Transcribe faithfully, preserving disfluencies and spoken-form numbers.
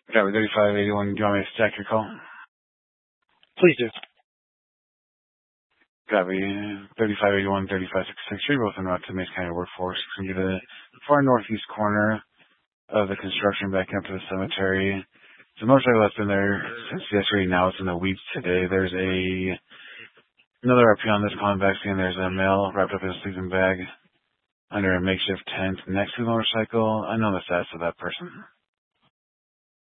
Copy thirty-five eighty-one. Do you want me to stack your call? Please do. Copy thirty-five eighty-one, thirty-five sixty-six. You're both en route to Mason County Workforce. It's going to be the far northeast corner of the construction backing up to the cemetery. The motorcycle that's been there since yesterday, now it's in the weeds today. There's a another R P on this calling back saying there's a male wrapped up in a sleeping bag under a makeshift tent next to the motorcycle. I know the status of that person.